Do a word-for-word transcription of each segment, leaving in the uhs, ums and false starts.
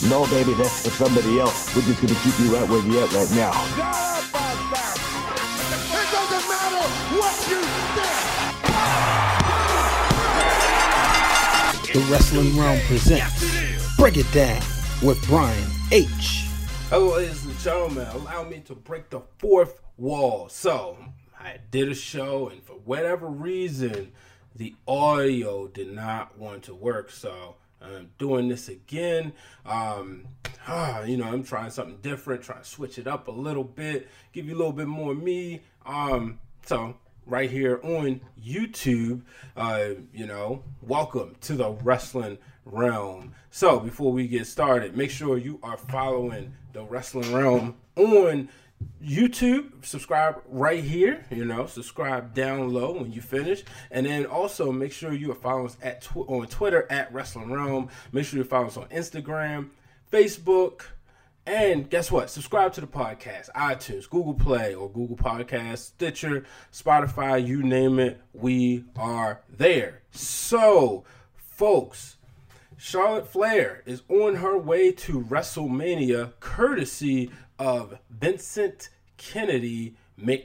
No, baby, that's for somebody else. We're just gonna keep you right where you're at right now. It doesn't matter what you think. The Wrestling Realm presents Break It Down with Brian H. Hello, ladies and gentlemen. Allow me to break the fourth wall. So, I did a show, and for whatever reason, the audio did not want to work. So, I'm doing this again. Um, ah, you know, I'm trying something different, trying to switch it up a little bit, give you a little bit more of me. Um, so, right here on YouTube, uh, you know, welcome to the Wrestling Realm. So, before we get started, make sure you are following the Wrestling Realm on YouTube. Subscribe right here, you know, subscribe down low when you finish, and then also make sure you are following us at tw- on Twitter at Wrestling Realm. Make sure you follow us on Instagram, Facebook, and guess what? Subscribe to the podcast, iTunes, Google Play or Google Podcasts, Stitcher, Spotify, you name it, we are there. So, folks, Charlotte Flair is on her way to WrestleMania courtesy of Vincent Kennedy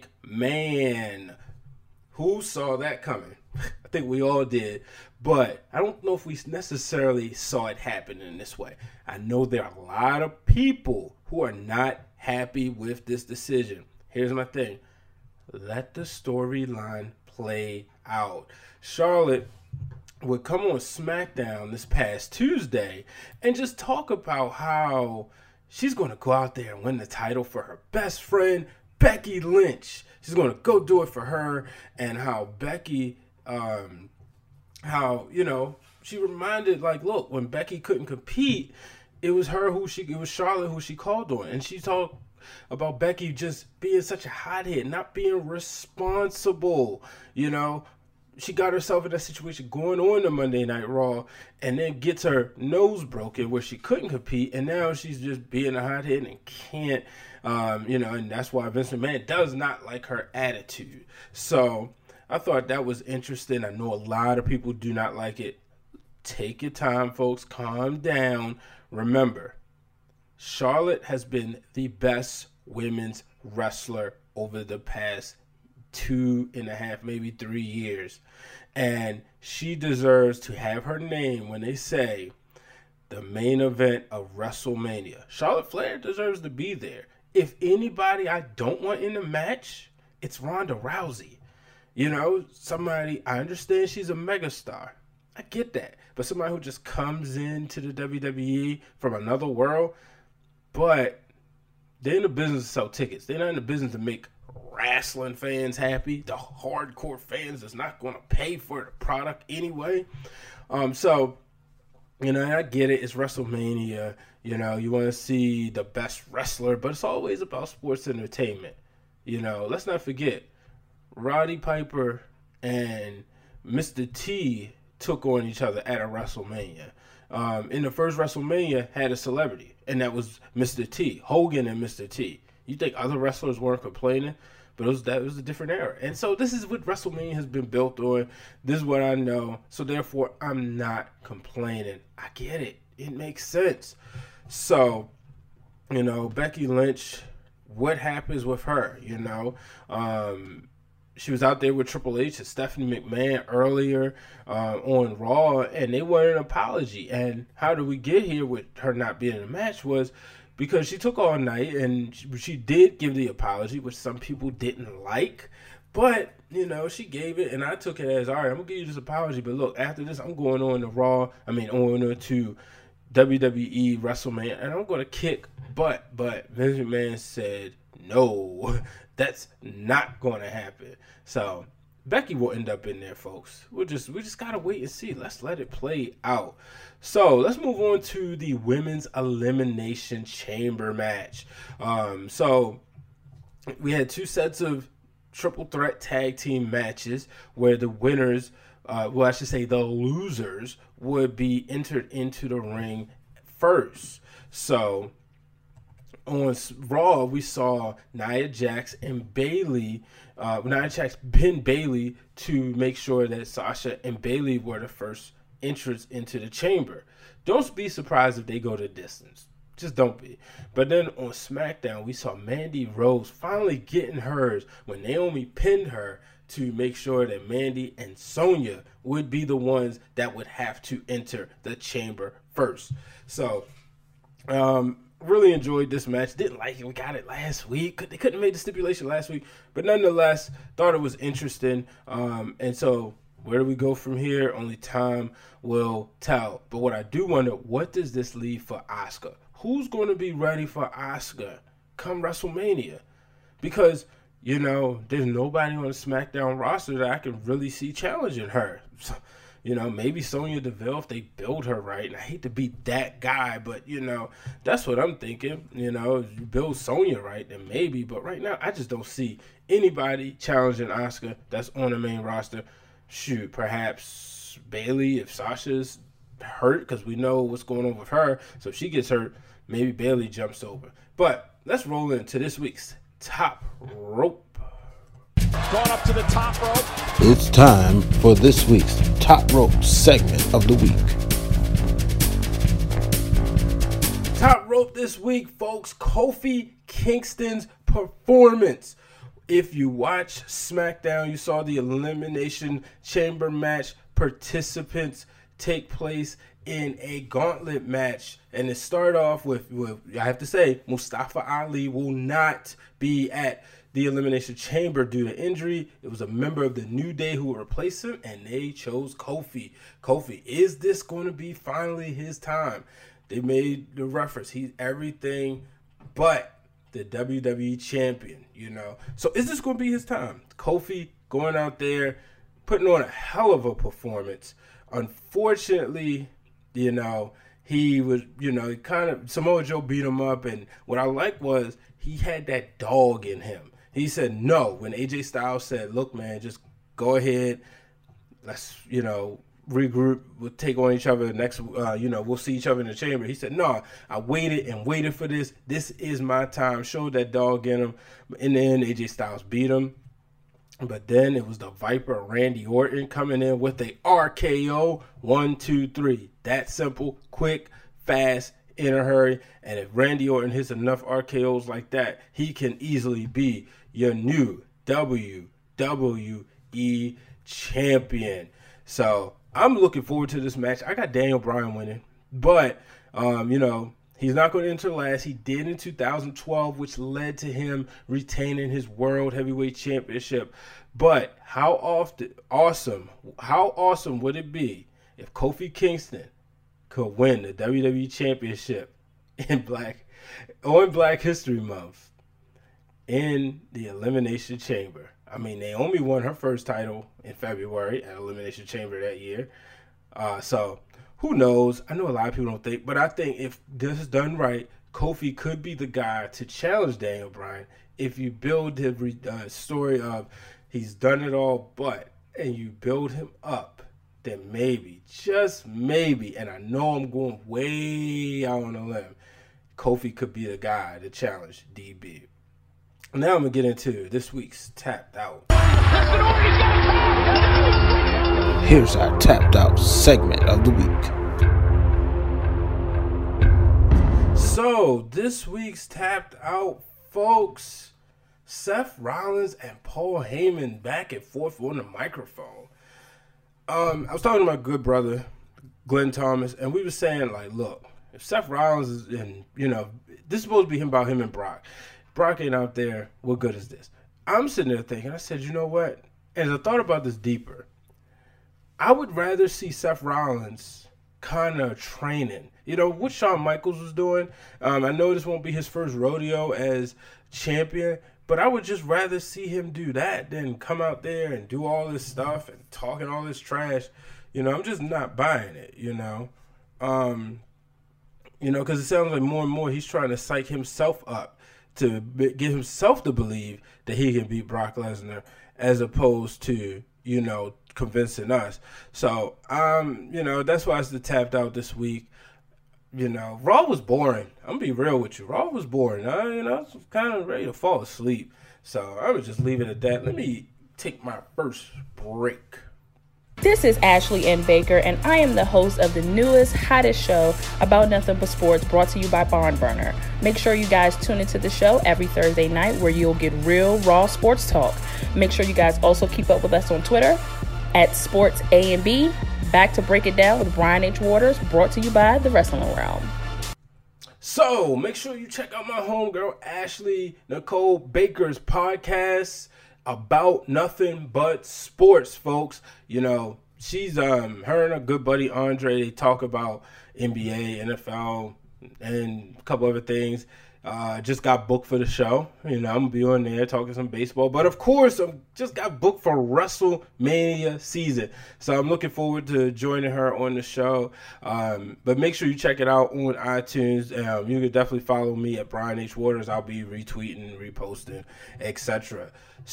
McMahon. Who saw that coming? I think we all did, but I don't know if we necessarily saw it happen in this way. I know there are a lot of people who are not happy with this decision. Here's my thing. Let the storyline play out. Charlotte would come on SmackDown this past Tuesday and just talk about how she's going to go out there and win the title for her best friend, Becky Lynch. She's going to go do it for her, and how Becky, um, how, you know, she reminded, like, look, when Becky couldn't compete, it was her who she, it was Charlotte who she called on. And she talked about Becky just being such a hothead, not being responsible, you know. She got herself in that situation going on to Monday Night Raw and then gets her nose broken where she couldn't compete, and now she's just being a hothead and can't, um, you know, and that's why Vince McMahon does not like her attitude. So I thought that was interesting. I know a lot of people do not like it. Take your time, folks. Calm down. Remember, Charlotte has been the best women's wrestler over the past two and a half, maybe three years. And she deserves to have her name when they say the main event of WrestleMania. Charlotte Flair deserves to be there. If anybody I don't want in the match, it's Ronda Rousey. You know, somebody, I understand she's a megastar. I get that. But somebody who just comes into the W W E from another world, but they're in the business to sell tickets. They're not in the business to make wrestling fans happy. The hardcore fans is not going to pay for the product anyway. Um, so, you know, I get it. It's WrestleMania. You know, you want to see the best wrestler, but it's always about sports entertainment. You know, let's not forget, Roddy Piper and Mister T took on each other at a WrestleMania. Um, in the first WrestleMania, had a celebrity, and that was Mister T, Hogan and Mister T. You think other wrestlers weren't complaining? But it was, that was a different era. And so this is what WrestleMania has been built on. This is what I know. So therefore, I'm not complaining. I get it. It makes sense. So, you know, Becky Lynch, what happens with her? You know, um, she was out there with Triple H and Stephanie McMahon earlier uh, on Raw, and they wanted an apology. And how did we get here with her not being in the match was because she took all night, and she, she did give the apology, which some people didn't like. But, you know, she gave it, and I took it as, all right, I'm going to give you this apology. But look, after this, I'm going on to Raw. I mean, on to W W E WrestleMania, and I'm going to kick butt. But Vince McMahon said, no, that's not going to happen. So Becky will end up in there, folks. We'll just, we just got to wait and see. Let's let it play out. So let's move on to the Women's Elimination Chamber match. Um, so we had two sets of triple threat tag team matches where the winners, uh, well, I should say the losers, would be entered into the ring first. So on Raw, we saw Nia Jax and Bayley, uh, Nia Jax pinned Bayley to make sure that Sasha and Bayley were the first entrance into the chamber. Don't be surprised if they go the distance. Just don't be. But then on SmackDown, we saw Mandy Rose finally getting hers when Naomi pinned her to make sure that Mandy and Sonya would be the ones that would have to enter the chamber first. So, um, really enjoyed this match. Didn't like it. We got it last week. They couldn't have made the stipulation last week. But nonetheless, thought it was interesting. Um, and so, where do we go from here? Only time will tell. But what I do wonder, what does this leave for Asuka? Who's going to be ready for Asuka come WrestleMania? Because, you know, there's nobody on the SmackDown roster that I can really see challenging her. So, you know, maybe Sonya Deville if they build her right. And I hate to be that guy, but, you know, that's what I'm thinking. You know, if you build Sonya right, then maybe. But right now, I just don't see anybody challenging Asuka that's on the main roster. Shoot, perhaps Bayley if Sasha's hurt, because we know what's going on with her. So if she gets hurt, maybe Bayley jumps over. But let's roll into this week's Top Rope. Going up to the top rope. It's time for this week's Top Rope segment of the week. Top Rope this week, folks. Kofi Kingston's performance. If you watch SmackDown, you saw the Elimination Chamber match participants take place in a gauntlet match. And it started off with, with, I have to say, Mustafa Ali will not be at the Elimination Chamber due to injury. It was a member of the New Day who would replace him, and they chose Kofi. Kofi, is this going to be finally his time? They made the reference. He's everything but the W W E champion, you know. So is this going to be his time? Kofi going out there, putting on a hell of a performance. Unfortunately, you know, he was, you know, kind of, Samoa Joe beat him up, and what I liked was he had that dog in him. He said no. When A J Styles said, look, man, just go ahead, let's, you know, regroup, we'll take on each other next, uh, you know, we'll see each other in the chamber. He said, no, I waited and waited for this. This is my time. Showed that dog in him. In the end, A J Styles beat him. But then it was the Viper, Randy Orton, coming in with a R K O. One, two, three. That simple, quick, fast, in a hurry. And if Randy Orton hits enough R K Os like that, he can easily be your new W W E champion. So I'm looking forward to this match. I got Daniel Bryan winning. But, um, you know, he's not going to enter last. He did in two thousand twelve, which led to him retaining his World Heavyweight Championship. But how often, awesome, how awesome would it be if Kofi Kingston could win the W W E Championship in Black, on Black History Month in the Elimination Chamber? I mean, Naomi won her first title in February at Elimination Chamber that year. Uh, so, who knows? I know a lot of people don't think, but I think if this is done right, Kofi could be the guy to challenge Daniel Bryan. If you build the uh, story of he's done it all, but, and you build him up, then maybe, just maybe, and I know I'm going way out on a limb, Kofi could be the guy to challenge D B. Now I'm going to get into this week's Tapped Out. Here's our Tapped Out segment of the week. So, this week's Tapped Out, folks, Seth Rollins and Paul Heyman back and forth on the microphone. Um, I was talking to my good brother, Glenn Thomas, and we were saying, like, look, if Seth Rollins is in, you know, this is supposed to be him about him and Brock. Brock ain't out there, what good is this? I'm sitting there thinking, I said, you know what? As I thought about this deeper, I would rather see Seth Rollins kind of training. You know, what Shawn Michaels was doing. Um, I know this won't be his first rodeo as champion, but I would just rather see him do that than come out there and do all this stuff and talking all this trash. You know, I'm just not buying it, you know. Um, you know, because it sounds like more and more he's trying to psych himself up to get himself to believe that he can beat Brock Lesnar as opposed to, you know, convincing us. So, um, you know, that's why it's the Tapped Out this week. You know, Raw was boring. I'm going to be real with you. Raw was boring. I, you know, I was kind of ready to fall asleep. So, I would just leave it at that. Let me take my first break. This is Ashley N. Baker, and I am the host of the newest, hottest show about nothing but sports, brought to you by Barn Burner. Make sure you guys tune into the show every Thursday night, where you'll get real, raw sports talk. Make sure you guys also keep up with us on Twitter at Sports A and B. Back to Break It Down with Brian H. Waters, brought to you by The Wrestling Realm. So, make sure you check out my homegirl, Ashley Nicole Baker's podcast about nothing but sports, folks. You know, she's um her and her good buddy Andre, they talk about N B A, N F L, and a couple other things. Uh, just got booked for the show. You know, I'm gonna be on there talking some baseball, but of course, I just got booked for WrestleMania season, so I'm looking forward to joining her on the show. Um, but make sure you check it out on iTunes. Um, you can definitely follow me at Brian H. Waters. I'll be retweeting, reposting, et cetera.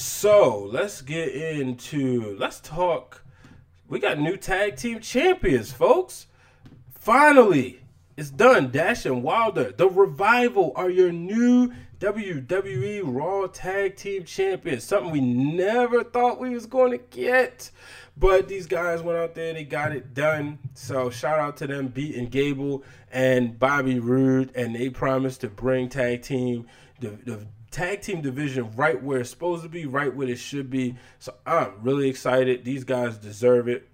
So let's get into let's talk. We got new tag team champions, folks. Finally. It's done. Dash and Wilder, The Revival, are your new W W E Raw Tag Team Champions. Something we never thought we was going to get. But these guys went out there. They got it done. So shout out to them, beating Gable and Bobby Roode. And they promised to bring tag team, the, the tag team division right where it's supposed to be, right where it should be. So I'm really excited. These guys deserve it.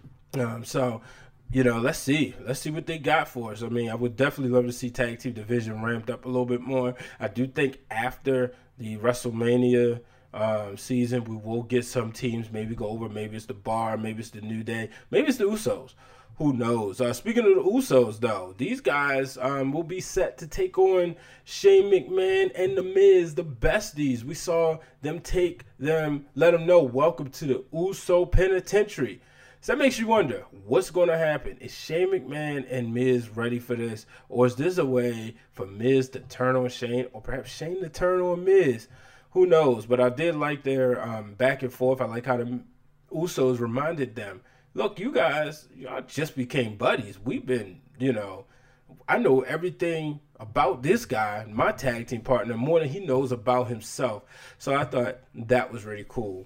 Um, so... You know, let's see. Let's see what they got for us. I mean, I would definitely love to see tag team division ramped up a little bit more. I do think after the WrestleMania um, season, we will get some teams maybe go over. Maybe it's the Bar. Maybe it's the New Day. Maybe it's the Usos. Who knows? Uh, speaking of the Usos, though, these guys um, will be set to take on Shane McMahon and The Miz, the besties. We saw them take them, let them know, welcome to the Uso Penitentiary. So that makes you wonder, what's going to happen? Is Shane McMahon and Miz ready for this? Or is this a way for Miz to turn on Shane? Or perhaps Shane to turn on Miz? Who knows? But I did like their um, back and forth. I like how the Usos reminded them, look, you guys, y'all just became buddies. We've been, you know, I know everything about this guy, my tag team partner, more than he knows about himself. So I thought that was really cool.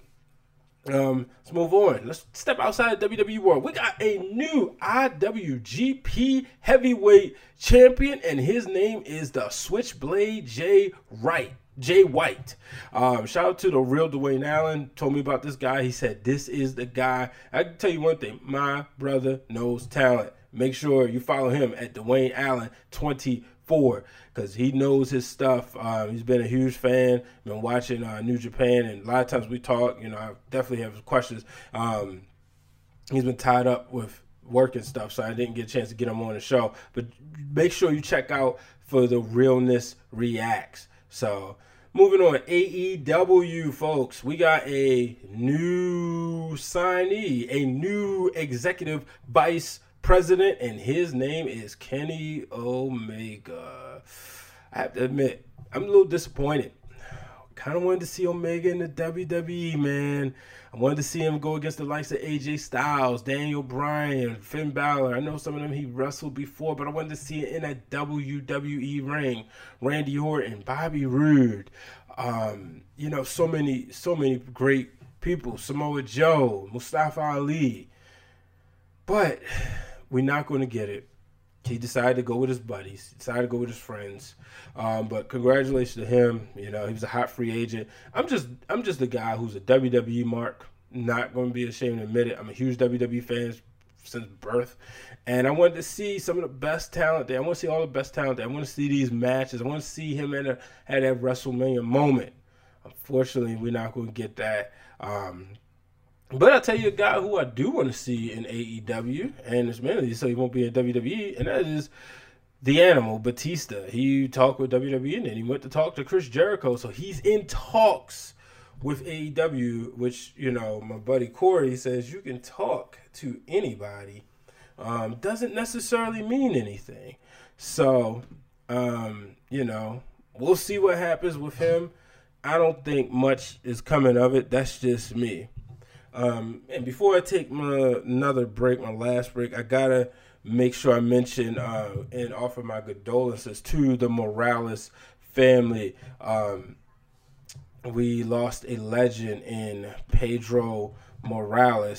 Um, let's move on. Let's step outside the W W E world. We got a new I W G P heavyweight champion, and his name is the Switchblade Jay Wright. Jay White. Um, shout out to the real Dwayne Allen. Told me about this guy. He said, this is the guy. I can tell you one thing. My brother knows talent. Make sure you follow him at Dwayne Allen twenty-four because he knows his stuff. Um, he's been a huge fan. Been watching uh, New Japan, and a lot of times we talk. You know, I definitely have questions. Um, he's been tied up with work and stuff, so I didn't get a chance to get him on the show. But make sure you check out for the Realness Reacts. So moving on, A E W, folks. We got a new signee, a new executive vice president, and his name is Kenny Omega. I have to admit, I'm a little disappointed. Kind of wanted to see Omega in the W W E, man. I wanted to see him go against the likes of A J Styles, Daniel Bryan, Finn Balor. I know some of them he wrestled before, but I wanted to see it in a W W E ring. Randy Orton, Bobby Roode, um, you know, so many, so many great people. Samoa Joe, Mustafa Ali. But we're not going to get it. He decided to go with his buddies. He decided to go with his friends. Um, but congratulations to him. You know, he was a hot free agent. I'm just I'm just a guy who's a W W E mark. Not going to be ashamed to admit it. I'm a huge W W E fan since birth. And I wanted to see some of the best talent there. I want to see all the best talent there. I want to see these matches. I want to see him at, a, at that WrestleMania moment. Unfortunately, we're not going to get that. Um, But I'll tell you a guy who I do want to see in A E W, and it's mainly so he won't be in W W E, and that is the Animal, Batista. He talked with W W E, and then he went to talk to Chris Jericho, so he's in talks with A E W, which, you know, my buddy Corey says you can talk to anybody. Um, doesn't necessarily mean anything. So, um, you know, we'll see what happens with him. I don't think much is coming of it. That's just me. Um, and before I take my another break, my last break, I gotta make sure I mention uh, and offer my condolences to the Morales family. Um, we lost a legend in Pedro Morales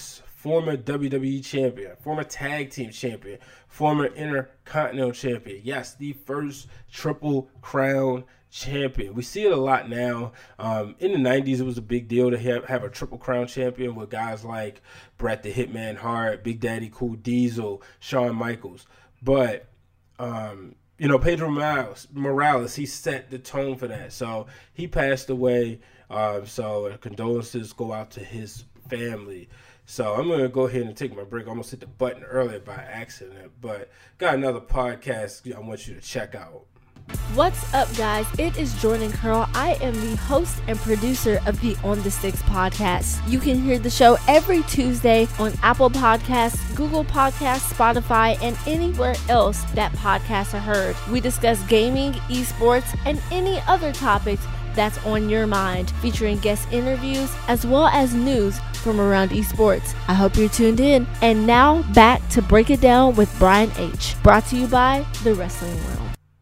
former W W E champion, former tag team champion, former intercontinental champion. Yes, the first Triple Crown champion. We see it a lot now. Um, in the nineties, it was a big deal to have, have a Triple Crown champion with guys like Bret the Hitman Hart, Big Daddy Cool Diesel, Shawn Michaels. But, um, you know, Pedro Morales, Morales, he set the tone for that. So he passed away. Uh, so condolences go out to his family. So I'm going to go ahead and take my break. I almost hit the button earlier by accident. But got another podcast I want you to check out. What's up, guys? It is Jordan Curl. I am the host and producer of the On the Sticks podcast. You can hear the show every Tuesday on Apple Podcasts, Google Podcasts, Spotify, and anywhere else that podcasts are heard. We discuss gaming, esports, and any other topics that's on your mind, featuring guest interviews as well as news from around esports. I hope you're tuned in. And now back to Break It Down with Brian H. Brought to you by The Wrestling World.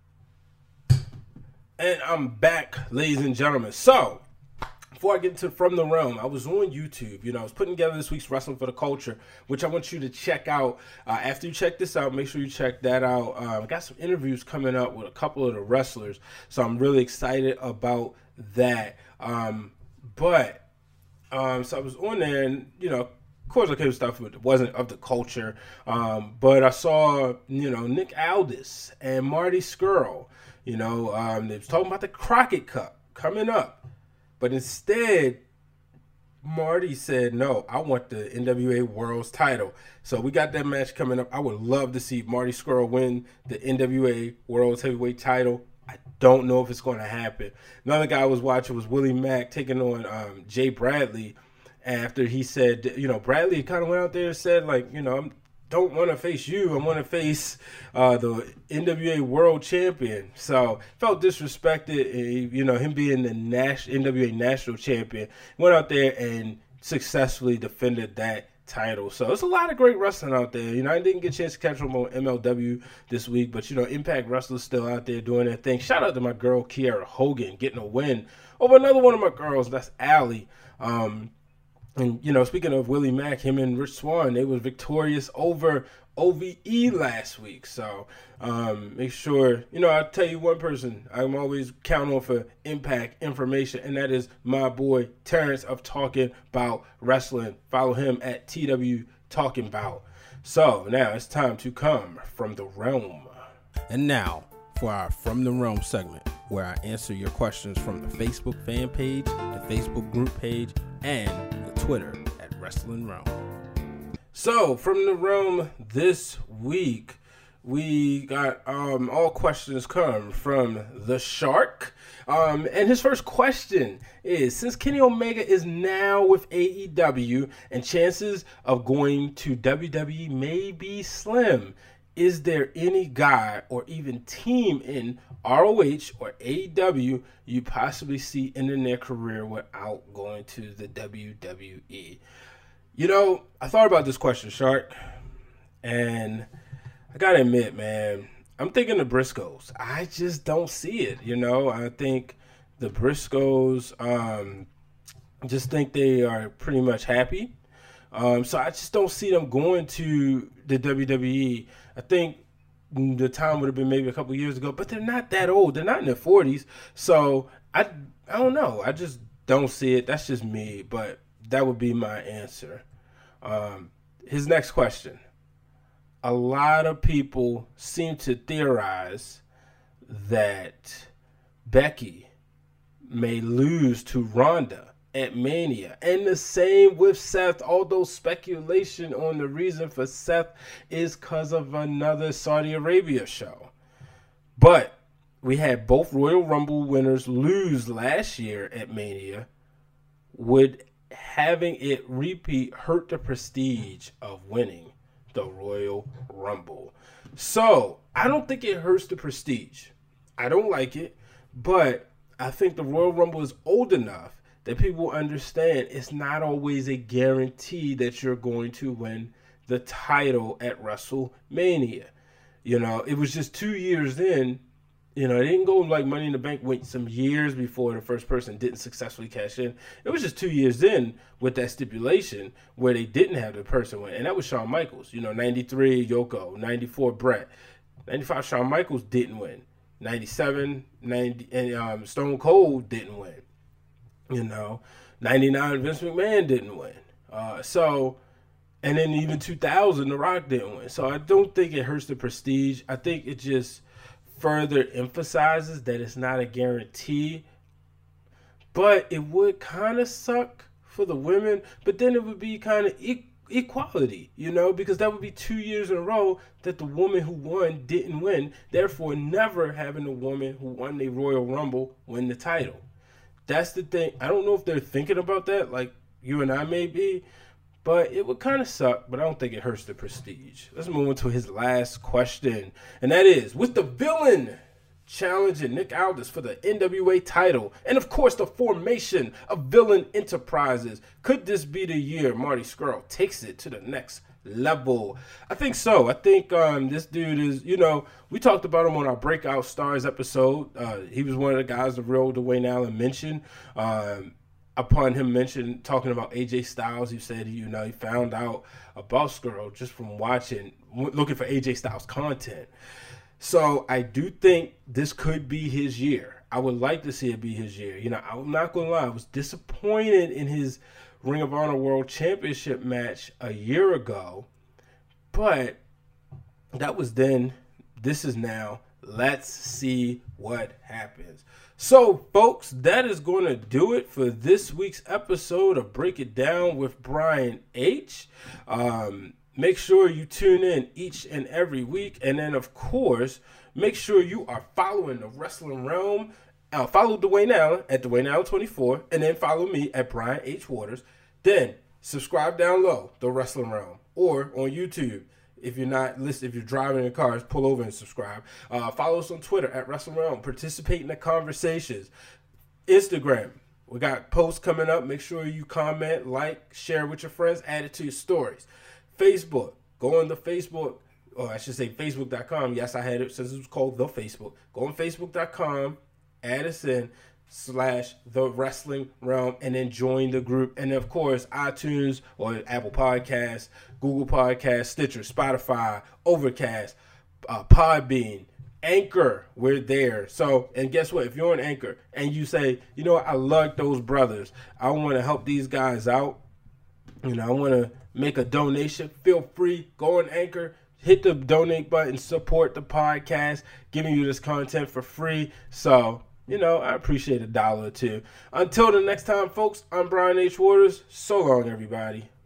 And I'm back, ladies and gentlemen. So, before I get into From the Realm, I was on YouTube. You know, I was putting together this week's Wrestling for the Culture, which I want you to check out. Uh, after you check this out, make sure you check that out. Um, I got some interviews coming up with a couple of the wrestlers, so I'm really excited about that. Um, but, um, so I was on there, and, you know, of course I came with stuff that wasn't of the culture, um, but I saw, you know, Nick Aldis and Marty Scurll. You know, um, they was talking about the Crockett Cup coming up. But instead, Marty said, no, I want the N W A World's title. So we got that match coming up. I would love to see Marty Scurll win the N W A World's Heavyweight title. I don't know if it's going to happen. Another guy I was watching was Willie Mack taking on um, Jay Bradley after he said, you know, Bradley kind of went out there and said, like, you know, I'm don't want to face you. I want to face uh, the N W A World Champion. So felt disrespected. Uh, you know, him being the Nash- N W A National Champion, went out there and successfully defended that title. So there's a lot of great wrestling out there. You know, I didn't get a chance to catch them on M L W this week, but you know, Impact Wrestlers still out there doing their thing. Shout out to my girl Kiera Hogan getting a win over another one of my girls. That's Allie. Um, And, you know, speaking of Willie Mack, him and Rich Swann, they were victorious over O V E last week. So um, make sure, you know, I'll tell you one person I'm always counting on for impact information, and that is my boy Terrence of Talking About Wrestling. Follow him at T W Talking About. So now it's time to come from the realm. And now for our From the Realm segment, where I answer your questions from the Facebook fan page, the Facebook group page, and the Twitter at Wrestling Realm. So, From the Realm this week, we got um, all questions come from the Shark. Um, and his first question is, since Kenny Omega is now with A E W and chances of going to W W E may be slim, is there any guy or even team in R O H or A E W you possibly see ending their career without going to the W W E? You know, I thought about this question, Shark, and I gotta admit, man, I'm thinking the Briscoes. I just don't see it, you know? I think the Briscoes, um, just think they are pretty much happy. Um, so I just don't see them going to the W W E. I think the time would have been maybe a couple years ago, but they're not that old. They're not in their forties. So I, I don't know. I just don't see it. That's just me, but that would be my answer. Um, his next question. A lot of people seem to theorize that Becky may lose to Ronda at Mania, and the same with Seth, although speculation on the reason for Seth is because of another Saudi Arabia show. But we had both Royal Rumble winners lose last year at Mania. Would having it repeat hurt the prestige of winning the Royal Rumble? So I don't think it hurts the prestige. I don't like it, but I think the Royal Rumble is old enough that people understand it's not always a guarantee that you're going to win the title at WrestleMania. You know, it was just two years in You know, they didn't go like Money in the Bank went some years before the first person didn't successfully cash in. It was just two years in with that stipulation where they didn't have the person win. And that was Shawn Michaels. You know, ninety-three, Yoko. ninety-four, Bret. ninety-five, Shawn Michaels didn't win. ninety-seven, ninety, and um, Stone Cold didn't win. You know, ninety-nine, Vince McMahon didn't win. Uh, so, and then even two thousand, The Rock didn't win. So I don't think it hurts the prestige. I think it just further emphasizes that it's not a guarantee. But it would kind of suck for the women. But then it would be kind of e- equality, you know, because that would be two years in a row that the woman who won didn't win. Therefore, never having a woman who won the Royal Rumble win the title. That's the thing. I don't know if they're thinking about that like you and I may be, but it would kind of suck, but I don't think it hurts the prestige. Let's move on to his last question, and that is, with the Villain challenging Nick Aldis for the N W A title, and of course the formation of Villain Enterprises, could this be the year Marty Scurll takes it to the next level? I think so. I think um, this dude is, you know, we talked about him on our Breakout Stars episode. Uh, he was one of the guys the real Dwayne Allen mentioned. Um, upon him mentioning, talking about A J Styles, he said, you know, he found out about Scurll just from watching, looking for A J Styles content. So I do think this could be his year. I would like to see it be his year. You know, I'm not going to lie. I was disappointed in his Ring of Honor World Championship match a year ago. But that was then. This is now. Let's see what happens. So, folks, that is going to do it for this week's episode of Break It Down with Brian H. Um, make sure you tune in each and every week. And then, of course, make sure you are following the Wrestling Realm. Uh, follow Dwayne Allen at Dwayne Allen twenty-four. And then follow me at Brian H. Waters. Then, subscribe down low, The Wrestling Realm. Or on YouTube. If you're not listening, if you're driving in cars, pull over and subscribe. Uh, follow us on Twitter at Wrestling Realm. Participate in the conversations. Instagram, we got posts coming up. Make sure you comment, like, share with your friends, add it to your stories. Facebook, go on the Facebook, or I should say Facebook dot com. Yes, I had it since it was called The Facebook. Go on Facebook dot com, add us in, slash The Wrestling Realm, and then join the group. And of course, iTunes or Apple Podcasts, Google Podcasts, Stitcher, Spotify, Overcast, uh, Podbean, Anchor, we're there. So, and guess what? If you're on Anchor and you say, you know what, I like those brothers, I want to help these guys out, you know, I want to make a donation, feel free, go on Anchor, hit the donate button, support the podcast, giving you this content for free. So, you know, I appreciate a dollar or two. Until the next time, folks, I'm Brian H. Waters. So long, everybody.